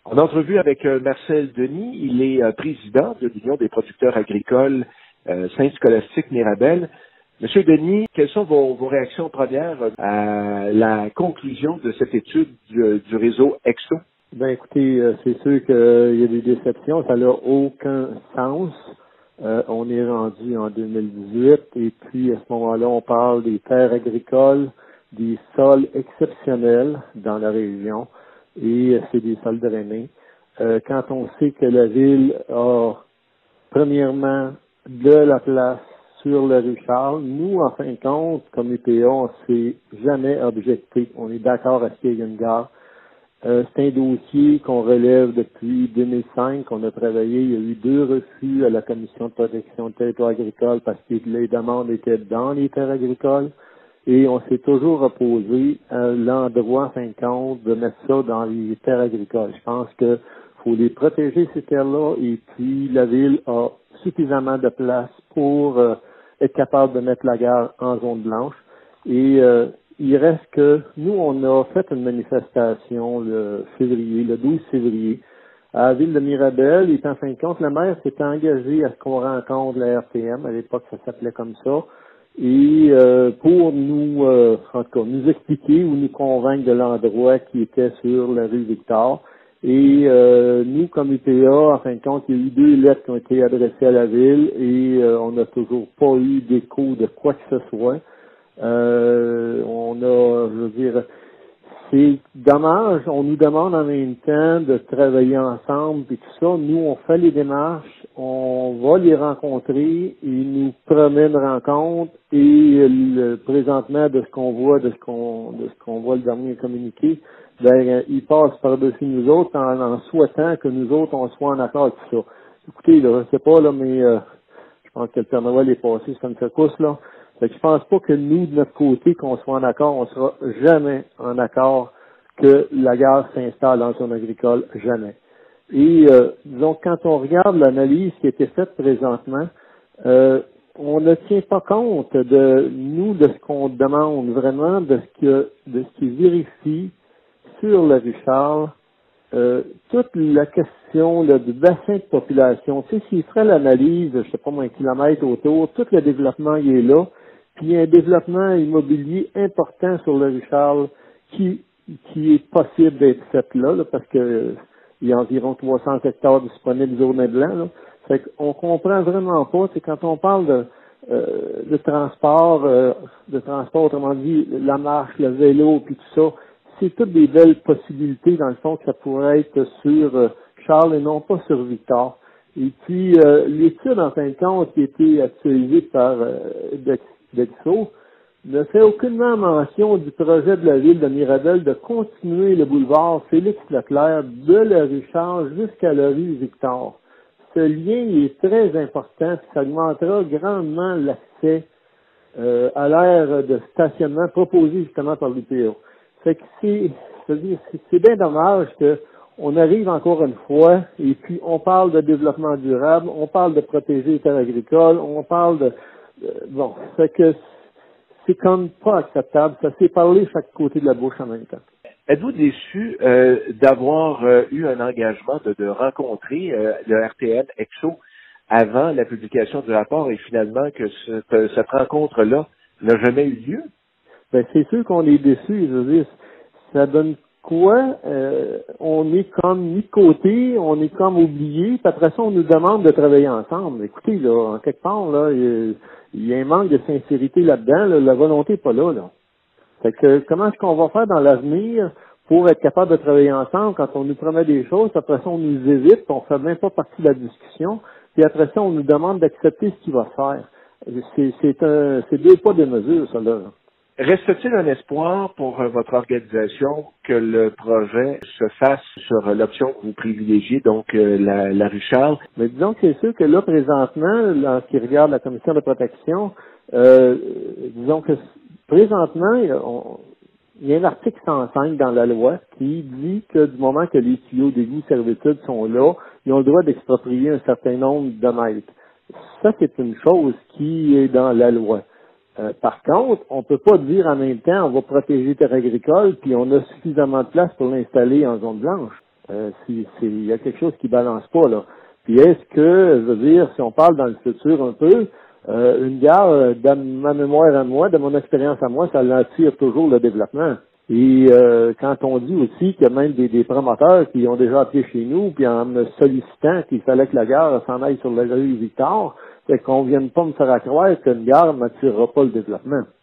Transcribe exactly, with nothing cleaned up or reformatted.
En entrevue avec euh, Marcel Denis, il est euh, président de l'Union des producteurs agricoles euh, Saint-Scolastique Mirabel. Monsieur Denis, quelles sont vos, vos réactions premières à la conclusion de cette étude du, du réseau EXO? Ben écoutez, euh, c'est sûr qu'il y a des déceptions, ça n'a aucun sens. Euh, on est rendu en deux mille dix-huit et puis à ce moment-là, on parle des terres agricoles, des sols exceptionnels dans la région et euh, c'est des sols drainés. Euh, quand on sait que la ville a premièrement de la place sur le rue Charles, nous, en fin de compte, comme U P A, on s'est jamais objecté. On est d'accord à ce qu'il y ait une gare. Euh, c'est un dossier qu'on relève depuis deux mille cinq, qu'on a travaillé. Il y a eu deux refus à la Commission de protection du territoire agricole parce que les demandes étaient dans les terres agricoles. Et on s'est toujours opposé à l'endroit, en fin de compte, de mettre ça dans les terres agricoles. Je pense que faut les protéger, ces terres-là, et puis la ville a suffisamment de place pour euh, être capable de mettre la gare en zone blanche. Et euh, il reste que nous, on a fait une manifestation le février, le douze février, à la ville de Mirabel, et en fin de compte, le maire s'était engagé à ce qu'on rencontre la R T M, à l'époque ça s'appelait comme ça, et euh, pour nous, euh, en tout cas, nous expliquer ou nous convaincre de l'endroit qui était sur la rue Victor. Et euh, nous, comme U P A, en fin de compte, il y a eu deux lettres qui ont été adressées à la ville et euh, on n'a toujours pas eu d'écho de quoi que ce soit. Euh, on a, je veux dire, c'est dommage, on nous demande en même temps de travailler ensemble et tout ça. Nous, on fait les démarches, on va les rencontrer, ils nous promettent une rencontre et le, présentement, de ce qu'on voit, de ce qu'on de ce qu'on voit le dernier communiqué, ben, ils passent par-dessus nous autres en, en souhaitant que nous autres, on soit en accord avec tout ça. Écoutez, là, je sais pas, là, mais euh, je pense que le Père Noël est passé sur une secousse, là. Fait que je pense pas que nous, de notre côté, qu'on soit en accord, on sera jamais en accord que la gare s'installe dans zone agricole, jamais. Et euh, donc, quand on regarde l'analyse qui a été faite présentement, euh, on ne tient pas compte de nous, de ce qu'on demande vraiment, de ce que de ce qui vérifie sur la rue Charles, euh, toute la question là, du bassin de population. Tu sais, s'il ferait l'analyse, je sais pas moins un kilomètre autour, tout le développement il est là, puis il y a un développement immobilier important sur le rue Charles qui qui est possible d'être fait là, là parce que euh, il y a environ trois cents hectares disponibles zone blanc. Là. Fait qu'on comprend vraiment pas, c'est quand on parle de euh, de transport, euh, de transport, autrement dit, la marche, le vélo, puis tout ça, c'est toutes des belles possibilités, dans le fond, que ça pourrait être sur euh, Charles et non pas sur Victor. Et puis, euh, l'étude, en fin de compte, qui a été actualisée par euh, Dex- Dexo, ne fait aucunement mention du projet de la ville de Mirabel de continuer le boulevard Félix-Leclerc de la rue Charles jusqu'à la rue Victor. Ce lien est très important, puis ça augmentera grandement l'accès euh, à l'aire de stationnement proposé justement par l'U P A. Fait que c'est, c'est, c'est bien dommage que on arrive encore une fois et puis on parle de développement durable, on parle de protéger les terres agricoles, on parle de, de bon, fait que c'est comme pas acceptable. Ça s'est parlé chaque côté de la bouche en même temps. Êtes-vous déçu euh, d'avoir euh, eu un engagement de, de rencontrer euh, le R T M EXO avant la publication du rapport et finalement que ce, cette rencontre-là n'a jamais eu lieu? Ben, c'est sûr qu'on est déçu. Je veux dire, ça donne quoi? Euh, on est comme mis de côté, on est comme oublié, puis après ça, on nous demande de travailler ensemble. Écoutez, là, en quelque part, là, il y a, il y a un manque de sincérité là-dedans, là, la volonté n'est pas là, là. Fait que comment est-ce qu'on va faire dans l'avenir pour être capable de travailler ensemble quand on nous promet des choses, après ça, on nous évite, on fait même pas partie de la discussion, puis après ça, on nous demande d'accepter ce qu'il va faire. C'est, c'est un, c'est deux pas, deux mesures, ça, là. Reste-t-il un espoir pour euh, votre organisation que le projet se fasse sur euh, l'option que vous privilégiez, donc euh, la, la rue Charles? Mais disons que c'est sûr que là, présentement, en ce qui regarde la commission de protection, euh, disons que présentement, on, il y a un article cent cinq dans la loi qui dit que du moment que les tuyaux d'égout servitude sont là, ils ont le droit d'exproprier un certain nombre de mètres. Ça, c'est une chose qui est dans la loi. Euh, par contre, on peut pas dire en même temps on va protéger les terres agricoles puis on a suffisamment de place pour l'installer en zone blanche. Euh, si, si, il y a quelque chose qui balance pas, là. Puis est-ce que, je veux dire, si on parle dans le futur un peu, euh, une gare, de ma mémoire à moi, de mon expérience à moi, ça l'attire toujours le développement. Et euh, quand on dit aussi qu'il y a même des, des promoteurs qui ont déjà appelé chez nous, puis en me sollicitant qu'il fallait que la gare s'en aille sur la rue Victor, fait qu'on vienne pas me faire croire qu'une gare n'attirera pas le développement.